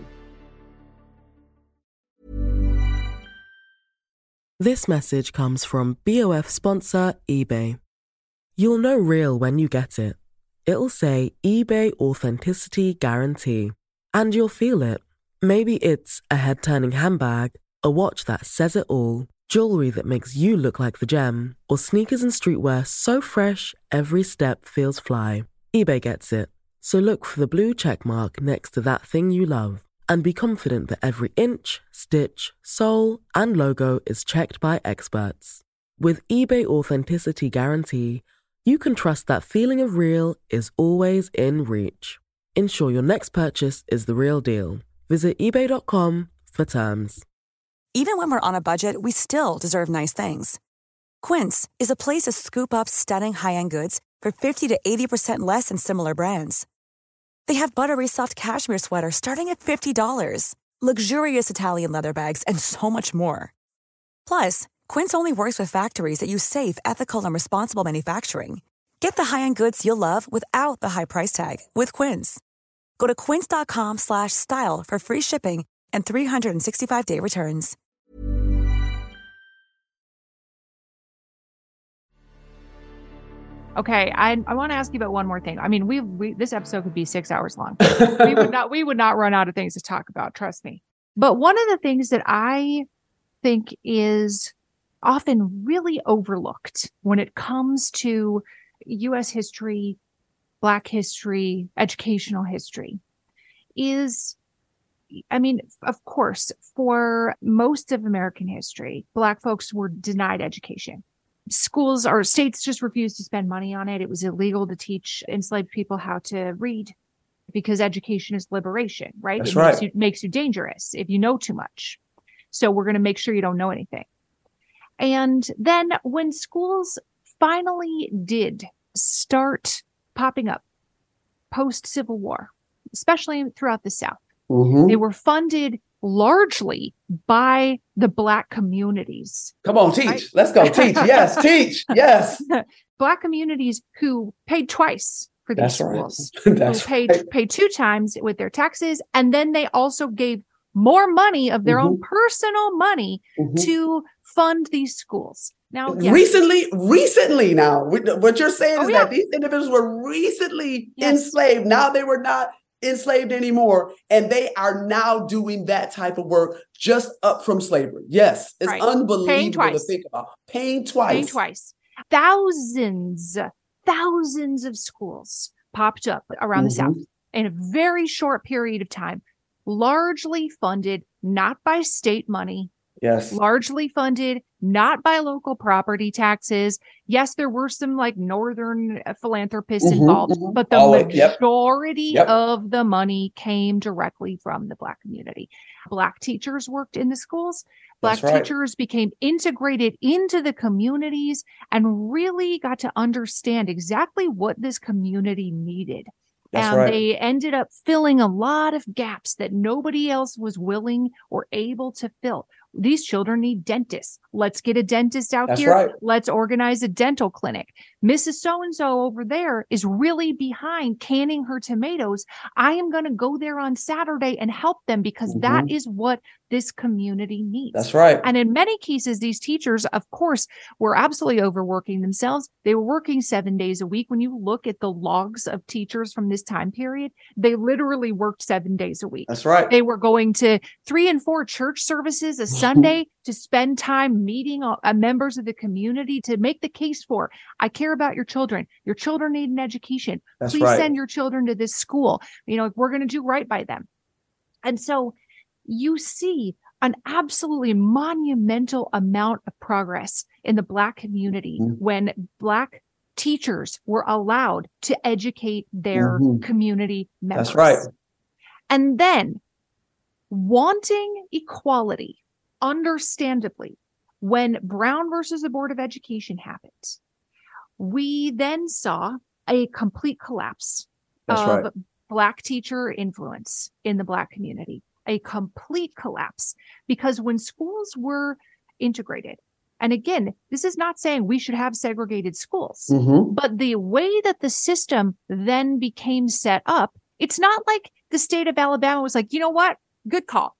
This message comes from BOF sponsor eBay. You'll know real when you get it. It'll say eBay Authenticity Guarantee. And you'll feel it. Maybe it's a head-turning handbag, A watch that says it all, jewelry that makes you look like the gem, or sneakers and streetwear so fresh, every step feels fly. eBay gets it. So look for the blue check mark next to that thing you love and be confident that every inch, stitch, sole, and logo is checked by experts. With eBay Authenticity Guarantee, you can trust that feeling of real is always in reach. Ensure your next purchase is the real deal. Visit ebay.com for terms. Even when we're on a budget, we still deserve nice things. Quince is a place to scoop up stunning high-end goods for 50 to 80% less than similar brands. They have buttery soft cashmere sweaters starting at $50, luxurious Italian leather bags, and so much more. Plus, Quince only works with factories that use safe, ethical, and responsible manufacturing. Get the high-end goods you'll love without the high price tag with Quince. Go to quince.com/style for free shipping and 365-day returns. Okay, I want to ask you about one more thing. I mean, we this episode could be 6 hours long. we would not run out of things to talk about, trust me. But one of the things that I think is often really overlooked when it comes to U.S. history, Black history, educational history is, I mean, of course, for most of American history, Black folks were denied education. Schools or states just refused to spend money on it. It was illegal to teach enslaved people how to read because education is liberation, right? That's it right. Makes you dangerous if you know too much. So we're going to make sure you don't know anything. And then when schools finally did start popping up post-Civil War, especially throughout the South, they were funded largely by the Black communities. Come on, teach. Right? Let's go teach. Yes, teach. Yes. Black communities who paid twice for these That's schools. Right. That's who right. paid 2 times with their taxes. And then they also gave more money of their own personal money to fund these schools. Now, yes. recently now, what you're saying is that these individuals were recently enslaved. Now they were not enslaved anymore. And they are now doing that type of work just up from slavery. Yes. It's unbelievable to think about. Paying twice. Thousands of schools popped up around the South in a very short period of time, largely funded not by state money. Yes. Largely funded not by local property taxes. Yes, there were some like northern philanthropists involved, but the majority of the money came directly from the Black community. Black teachers worked in the schools. Black teachers became integrated into the communities and really got to understand exactly what this community needed. They ended up filling a lot of gaps that nobody else was willing or able to fill. These children need dentists. Let's get a dentist out here. Right. Let's organize a dental clinic. Mrs. So-and-so over there is really behind canning her tomatoes. I am going to go there on Saturday and help them because that is what this community needs. That's right. And in many cases, these teachers, of course, were absolutely overworking themselves. They were working 7 days a week. When you look at the logs of teachers from this time period, they literally worked 7 days a week. That's right. They were going to 3 and 4 church services a Sunday to spend time meeting members of the community to make the case for, I care about your children. Your children need an education. That's Please right. send your children to this school. You know, we're going to do right by them. And so you see an absolutely monumental amount of progress in the Black community when Black teachers were allowed to educate their community members. That's right. And then wanting equality, understandably, when Brown versus the Board of Education happened, we then saw a complete collapse of Black teacher influence in the Black community, a complete collapse, because when schools were integrated, and again, this is not saying we should have segregated schools, but the way that the system then became set up, it's not like the state of Alabama was like, you know what? Good call.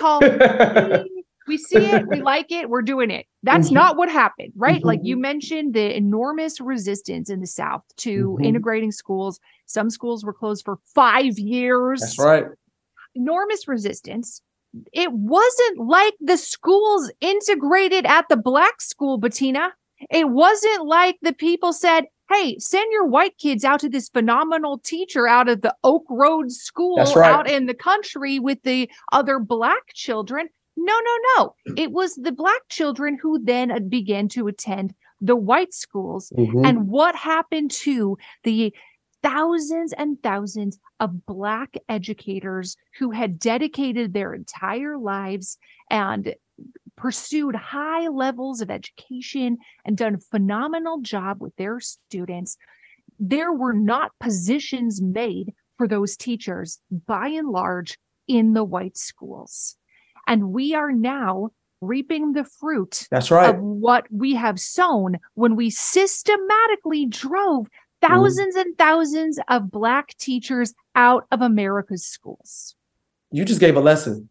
We see it. We like it. We're doing it. That's not what happened, right? Like you mentioned the enormous resistance in the South to integrating schools. Some schools were closed for 5 years. That's right. Enormous resistance. it wasn't like the schools integrated at the black school, Bettina. It wasn't like the people said, hey, send your white kids out to this phenomenal teacher out of the Oak Road School out in the country with the other black children. No. It was the black children who then began to attend the white schools. And what happened to the thousands and thousands of black educators who had dedicated their entire lives and pursued high levels of education and done a phenomenal job with their students? There were not positions made for those teachers, by and large, in the white schools. And we are now reaping the fruit of what we have sown when we systematically drove thousands and thousands of black teachers out of America's schools. You just gave a lesson.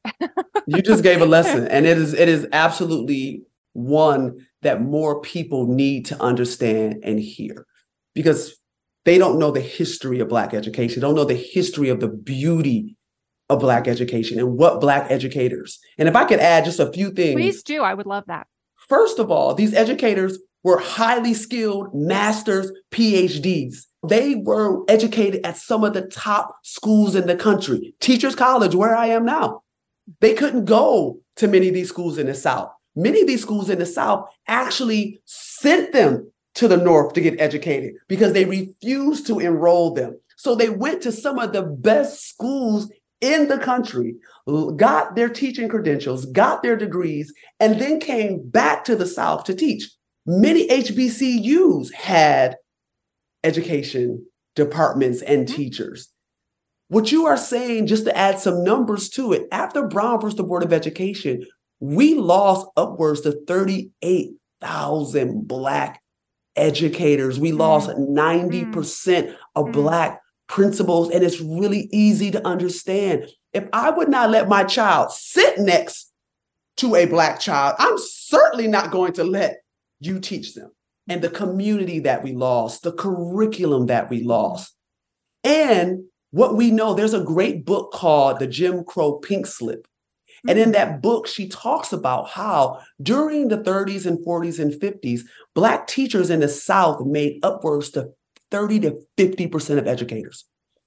You just gave a lesson. And it is absolutely one that more people need to understand and hear, because they don't know the history of black education, don't know the history of the beauty of black education and what black educators. And if I could add just a few things. Please do. I would love that. First of all, these educators were highly skilled masters, PhDs. They were educated at some of the top schools in the country. Teachers College, where I am now. They couldn't go to many of these schools in the South. Many of these schools in the South actually sent them to the North to get educated because they refused to enroll them. So they went to some of the best schools in the country, got their teaching credentials, got their degrees, and then came back to the South to teach. Many HBCUs had education departments and teachers. What you are saying, just to add some numbers to it, after Brown versus the Board of Education, we lost upwards to 38,000 black educators. We lost 90% of black principals. And it's really easy to understand. If I would not let my child sit next to a black child, I'm certainly not going to let you teach them. And the community that we lost, the curriculum that we lost. And what we know, there's a great book called The Jim Crow Pink Slip. And in that book, she talks about how during the 30s and 40s and 50s, black teachers in the South made upwards to 30 to 50% of educators.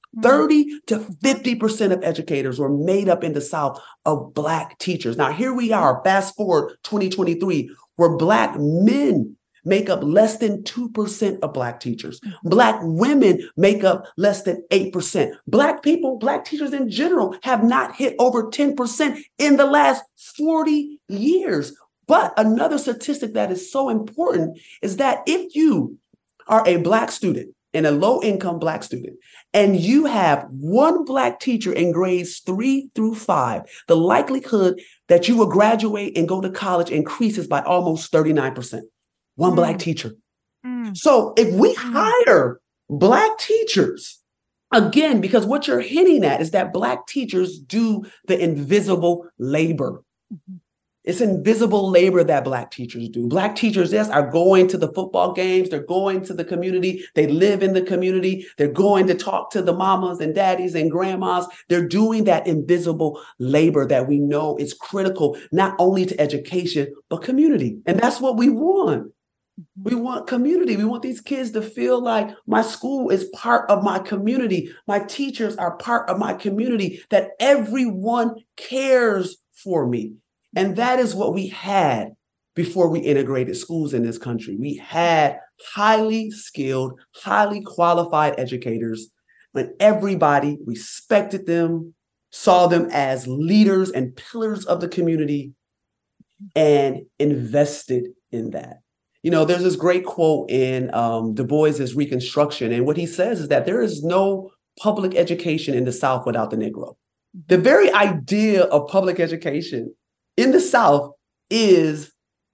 30 to 50% of educators were made up in the South of black teachers. Now, here we are, fast forward 2023, where black men make up less than 2% of black teachers. Black women make up less than 8%. Black people, black teachers in general, have not hit over 10% in the last 40 years. But another statistic that is so important is that if you are a black student and a low-income black student, and you have one black teacher in grades 3 through 5, the likelihood that you will graduate and go to college increases by almost 39%. One black teacher. So if we hire black teachers, again, because what you're hinting at is that black teachers do the invisible labor. It's invisible labor that black teachers do. Black teachers, yes, are going to the football games. They're going to the community. They live in the community. They're going to talk to the mamas and daddies and grandmas. They're doing that invisible labor that we know is critical, not only to education, but community. And that's what we want. We want community. We want these kids to feel like my school is part of my community. My teachers are part of my community, that everyone cares for me. And that is what we had before we integrated schools in this country. We had highly skilled, highly qualified educators, but everybody respected them, saw them as leaders and pillars of the community, and invested in that. You know, there's this great quote in Du Bois's Reconstruction. And what he says is that there is no public education in the South without the Negro. The very idea of public education in the South is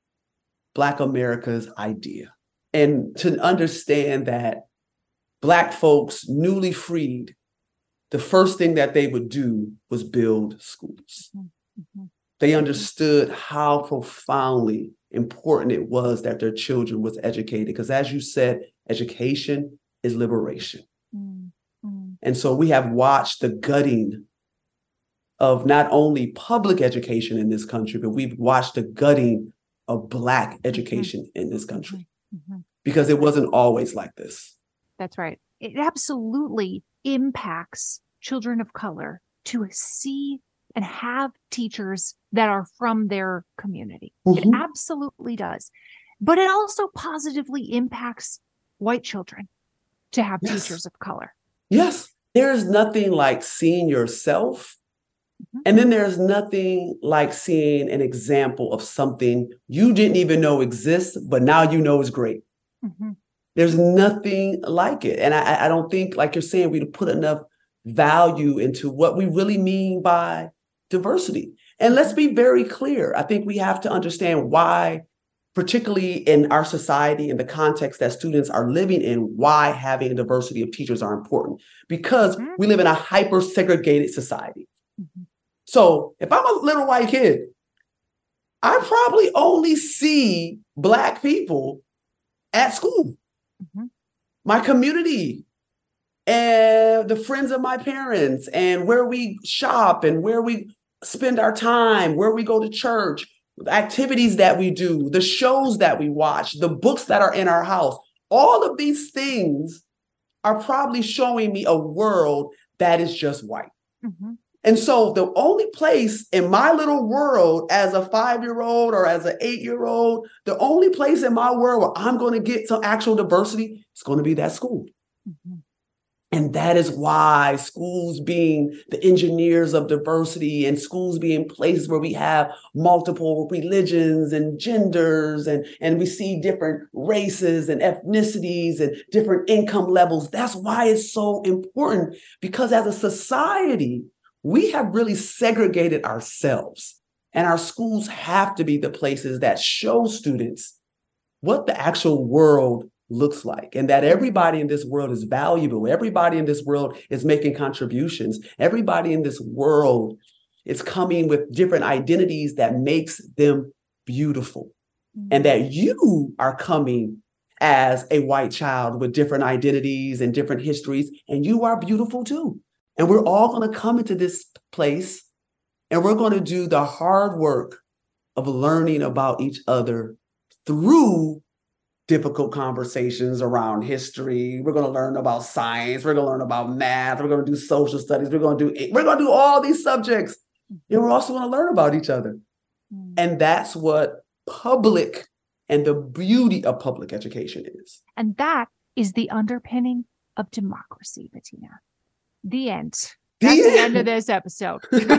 Black America's idea. And to understand that Black folks, newly freed, the first thing that they would do was build schools. They understood how profoundly important it was that their children was educated. Because as you said, education is liberation. And so we have watched the gutting of not only public education in this country, but we've watched the gutting of Black education in this country because it wasn't always like this. That's right. It absolutely impacts children of color to see and have teachers that are from their community. It absolutely does. But it also positively impacts white children to have teachers of color. Yes. There's nothing like seeing yourself. And then there's nothing like seeing an example of something you didn't even know exists, but now you know is great. There's nothing like it. And I don't think, like you're saying, we put enough value into what we really mean by diversity. And let's be very clear. I think we have to understand why, particularly in our society, in the context that students are living in, why having a diversity of teachers are important. Because we live in a hyper-segregated society. So if I'm a little white kid, I probably only see Black people at school. My community and the friends of my parents and where we shop and where we spend our time, where we go to church, the activities that we do, the shows that we watch, the books that are in our house. All of these things are probably showing me a world that is just white. And so the only place in my little world as a 5-year-old or as an 8-year-old, the only place in my world where I'm going to get some actual diversity is going to be that school. And that is why schools being the engineers of diversity and schools being places where we have multiple religions and genders and we see different races and ethnicities and different income levels. That's why it's so important, because as a society, we have really segregated ourselves, and our schools have to be the places that show students what the actual world looks like, and that everybody in this world is valuable. Everybody in this world is making contributions. Everybody in this world is coming with different identities that makes them beautiful, and that you are coming as a white child with different identities and different histories, and you are beautiful too. And we're all going to come into this place and we're going to do the hard work of learning about each other through difficult conversations around history. We're going to learn about science. We're going to learn about math. We're going to do social studies. We're going to do all these subjects. And we're also going to learn about each other. And that's what public and the beauty of public education is. And that is the underpinning of democracy, Bettina. The end. That's the end of this episode.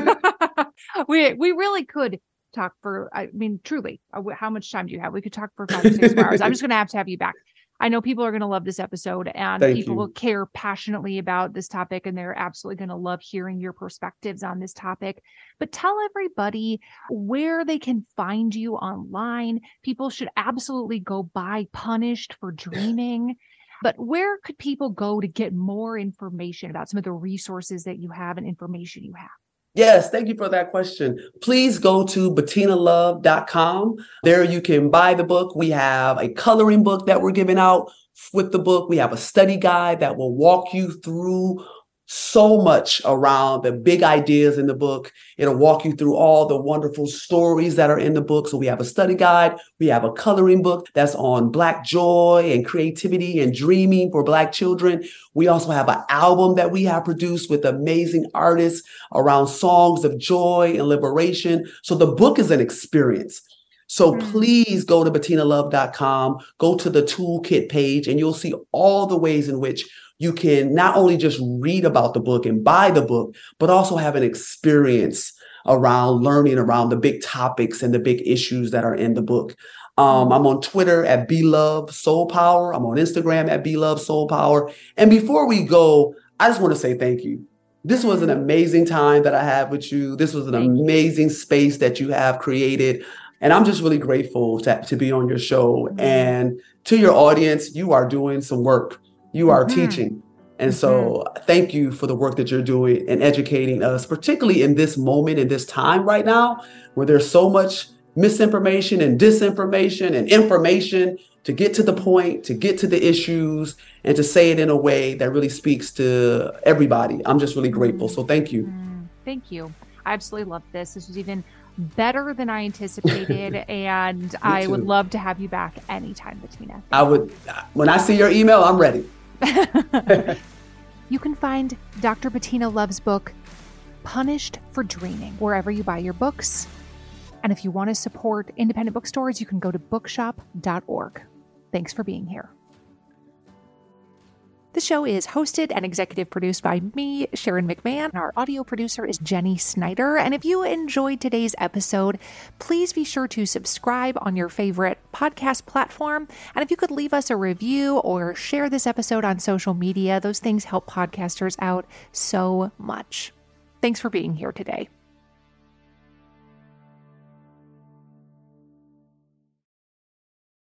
We really could talk for, I mean, truly, how much time do you have? We could talk for 5 or 6 more hours. I'm just going to have you back. I know people are going to love this episode, and people will care passionately about this topic, and they're absolutely going to love hearing your perspectives on this topic. But tell everybody where they can find you online. People should absolutely go buy Punished for Dreaming. But where could people go to get more information about some of the resources that you have and information you have? Yes, thank you for that question. Please go to BettinaLove.com. There you can buy the book. We have a coloring book that we're giving out with the book. We have a study guide that will walk you through so much around the big ideas in the book. It'll walk you through all the wonderful stories that are in the book. So we have a study guide. We have a coloring book that's on Black joy and creativity and dreaming for Black children. We also have an album that we have produced with amazing artists around songs of joy and liberation. So the book is an experience. So please go to BettinaLove.com, go to the toolkit page, and you'll see all the ways in which you can not only just read about the book and buy the book, but also have an experience around learning around the big topics and the big issues that are in the book. I'm on Twitter at BeLoveSoulPower. I'm on Instagram at BeLoveSoulPower. And before we go, I just want to say thank you. This was an amazing time that I had with you. This was an amazing space that you have created. And I'm just really grateful to be on your show. And to your audience, you are doing some work. You are teaching. And so thank you for the work that you're doing and educating us, particularly in this moment, in this time right now, where there's so much misinformation and disinformation and information, to get to the point, to get to the issues, and to say it in a way that really speaks to everybody. I'm just really grateful. So thank you. Thank you. I absolutely loved this. This was even better than I anticipated, and I would love to have you back anytime, Bettina. I would. When I see your email, I'm ready. You can find Dr. Bettina Love's book, Punished for Dreaming, wherever you buy your books. And if you want to support independent bookstores, you can go to bookshop.org. Thanks for being here. The show is hosted and executive produced by me, Sharon McMahon. Our audio producer is Jenny Snyder. And if you enjoyed today's episode, please be sure to subscribe on your favorite podcast platform. And if you could leave us a review or share this episode on social media, those things help podcasters out so much. Thanks for being here today.